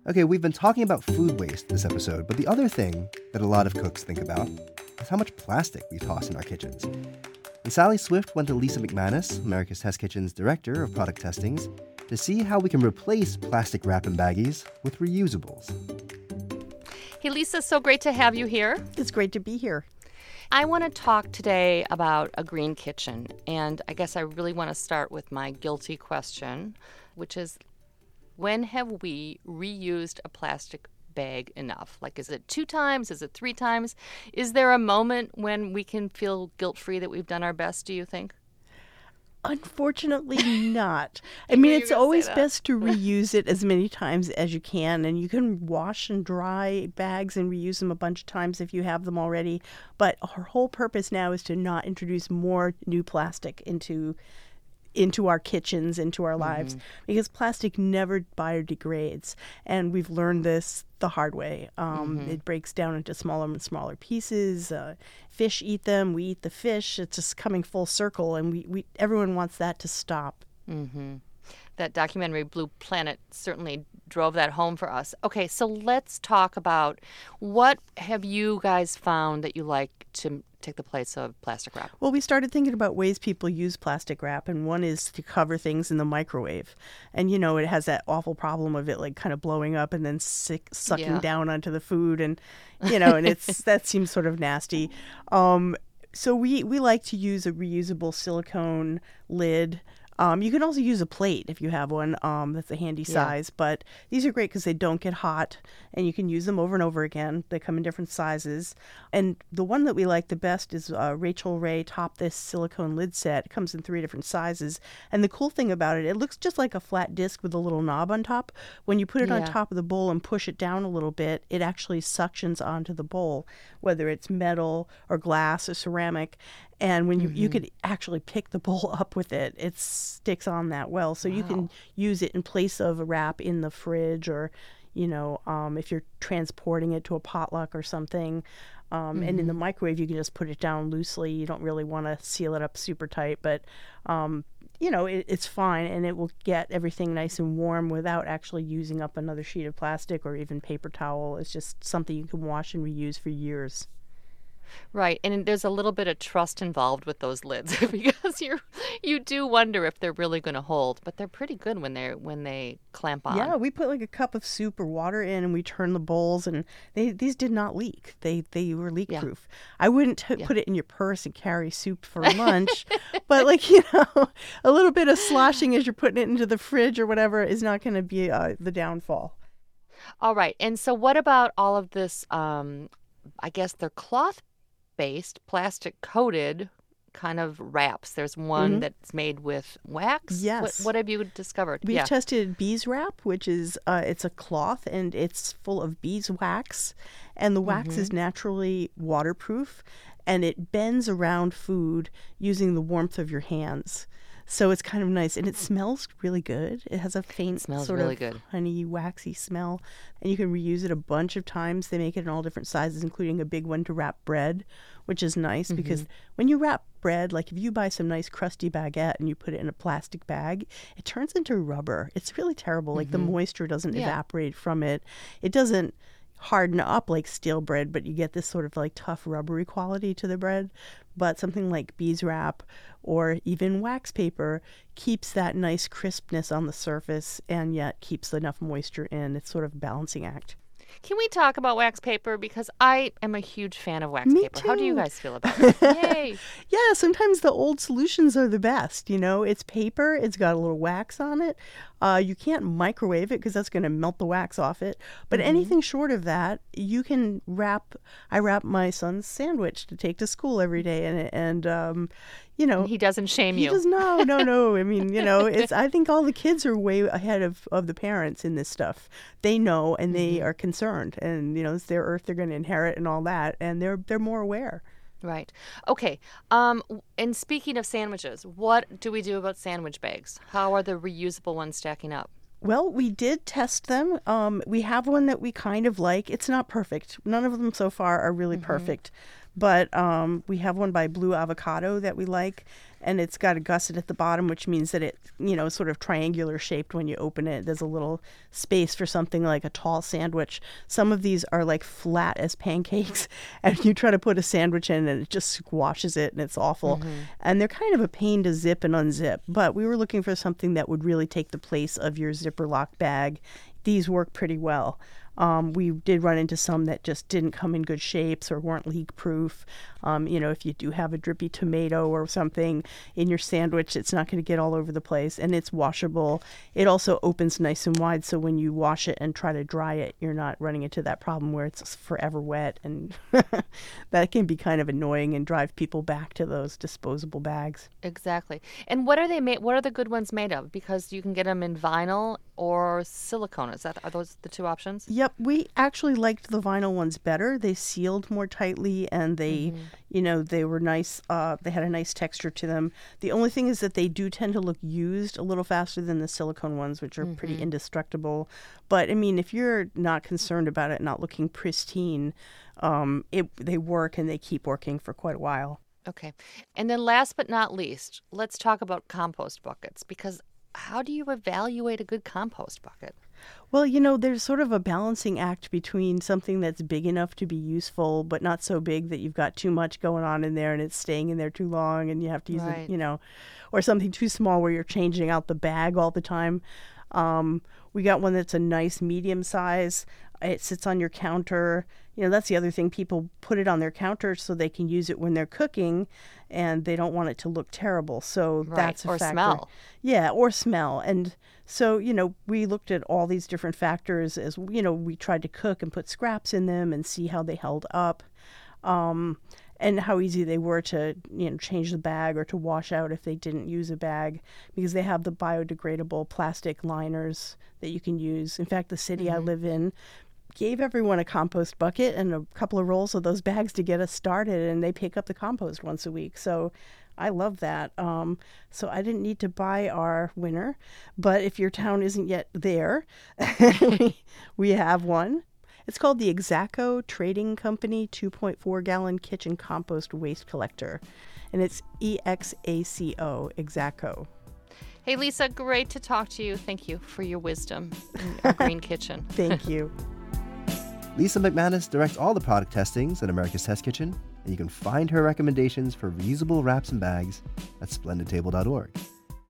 Okay, we've been talking about food waste this episode, but the other thing that a lot of cooks think about is how much plastic we toss in our kitchens. And Sally Swift went to Lisa McManus, America's Test Kitchen's director of product testings, to see how we can replace plastic wrap and baggies with reusables. Hey, Lisa, so great to have you here. It's great to be here. I want to talk today about a green kitchen, and I guess I really want to start with my guilty question, which is, when have we reused a plastic bag enough? Like, is it 2 times? Is it 3 times? Is there a moment when we can feel guilt-free that we've done our best, do you think? Unfortunately not. I mean, it's always that. best to reuse it as many times as you can, and you can wash and dry bags and reuse them a bunch of times if you have them already. But our whole purpose now is to not introduce more new plastic into our kitchens, into our lives, because plastic never biodegrades. And we've learned this the hard way. It breaks down into smaller and smaller pieces. Fish eat them. We eat the fish. It's just coming full circle, and everyone wants that to stop. That documentary, Blue Planet, certainly drove that home for us. Okay, so let's talk about, what have you guys found that you like to take the place of plastic wrap? Well, we started thinking about ways people use plastic wrap, and one is to cover things in the microwave. And, you know, it has that awful problem of it, like, kind of blowing up and then sucking down onto the food. And, you know, and that seems sort of nasty. So we like to use a reusable silicone lid. You can also use a plate if you have one. That's a handy size. But these are great because they don't get hot, and you can use them over and over again. They come in different sizes. And the one that we like the best is Rachel Ray Top This silicone lid set. It comes in 3 different sizes. And the cool thing about it, it looks just like a flat disc with a little knob on top. When you put it on top of the bowl and push it down a little bit, it actually suctions onto the bowl, whether it's metal or glass or ceramic. And when you could actually pick the bowl up with it, it sticks on that well. So you can use it in place of a wrap in the fridge, or, you know, if you're transporting it to a potluck or something. And in the microwave, you can just put it down loosely. You don't really want to seal it up super tight, but, you know, it's fine, and it will get everything nice and warm without actually using up another sheet of plastic or even paper towel. It's just something you can wash and reuse for years. Right, and there's a little bit of trust involved with those lids because you do wonder if they're really going to hold, but they're pretty good when they clamp on. Yeah, we put like a cup of soup or water in, and we turn the bowls, and these did not leak. They were leak proof. I wouldn't put it in your purse and carry soup for lunch, but, like, you know, a little bit of sloshing as you're putting it into the fridge or whatever is not going to be the downfall. All right, and so what about all of this? I guess they're cloth-based, plastic-coated kind of wraps. There's one that's made with wax. Yes. What have you discovered? We've tested beeswrap, which is it's a cloth, and it's full of beeswax, and the wax is naturally waterproof, and it bends around food using the warmth of your hands. So it's kind of nice, and it smells really good. It has a faint sort of honey, waxy smell, and you can reuse it a bunch of times. They make it in all different sizes, including a big one to wrap bread, which is nice because when you wrap bread, like if you buy some nice crusty baguette and you put it in a plastic bag, it turns into rubber. It's really terrible. Like, the moisture doesn't evaporate from it. It doesn't harden up like stale bread, but you get this sort of like tough rubbery quality to the bread. But something like beeswrap or even wax paper keeps that nice crispness on the surface and yet keeps enough moisture in. It's sort of a balancing act. Can we talk about wax paper? Because I am a huge fan of wax Me paper. too. How do you guys feel about it? Yay! Yeah, sometimes the old solutions are the best. You know, it's paper. It's got a little wax on it. You can't microwave it because that's going to melt the wax off it. But anything short of that, you can wrap. I wrap my son's sandwich to take to school every day, and you know, he doesn't shame you. He does no. I mean, you know, I think all the kids are way ahead of the parents in this stuff. They know, and they are concerned, and, you know, it's their earth they're going to inherit and all that, and they're more aware. Right. Okay. And speaking of sandwiches, what do we do about sandwich bags? How are the reusable ones stacking up? Well, we did test them. We have one that we kind of like. It's not perfect. None of them so far are really perfect. But we have one by Blue Avocado that we like, and it's got a gusset at the bottom, which means that it, is sort of triangular shaped when you open it. There's a little space for something like a tall sandwich. Some of these are like flat as pancakes, and you try to put a sandwich in and it just squashes it, and it's awful. And they're kind of a pain to zip and unzip, but we were looking for something that would really take the place of your zipper lock bag. These work pretty well. We did run into some that just didn't come in good shapes or weren't leak proof. If you do have a drippy tomato or something in your sandwich, it's not going to get all over the place, and it's washable. It also opens nice and wide, so when you wash it and try to dry it, you're not running into that problem where it's forever wet, and that can be kind of annoying and drive people back to those disposable bags. Exactly. And what are they made? What are the good ones made of? Because you can get them in vinyl or silicone. Are those the two options? Yep, we actually liked the vinyl ones better. They sealed more tightly, and they, they were nice. They had a nice texture to them. The only thing is that they do tend to look used a little faster than the silicone ones, which are pretty indestructible. But I mean, if you're not concerned about it not looking pristine, they work and they keep working for quite a while. Okay. And then last but not least, let's talk about compost buckets, because how do you evaluate a good compost bucket? Well, there's sort of a balancing act between something that's big enough to be useful, but not so big that you've got too much going on in there and it's staying in there too long and you have to use it, or something too small where you're changing out the bag all the time. We got one that's a nice medium size. It sits on your counter. That's the other thing. People put it on their counter so they can use it when they're cooking, and they don't want it to look terrible. So that's a factor. Or smell. Yeah, or smell. And so, we looked at all these different factors as, we tried to cook and put scraps in them and see how they held up, and how easy they were to, change the bag or to wash out if they didn't use a bag, because they have the biodegradable plastic liners that you can use. In fact, the city I live in gave everyone a compost bucket and a couple of rolls of those bags to get us started, and they pick up the compost once a week. So I love that. So I didn't need to buy our winner, but if your town isn't yet there, we have one. It's called the Exacco Trading Company 2.4 gallon kitchen compost waste collector, and it's EXACO, Exacco. Hey, Lisa, great to talk to you. Thank you for your wisdom in our green kitchen. Thank you. Lisa McManus directs all the product testings at America's Test Kitchen, and you can find her recommendations for reusable wraps and bags at splendidtable.org.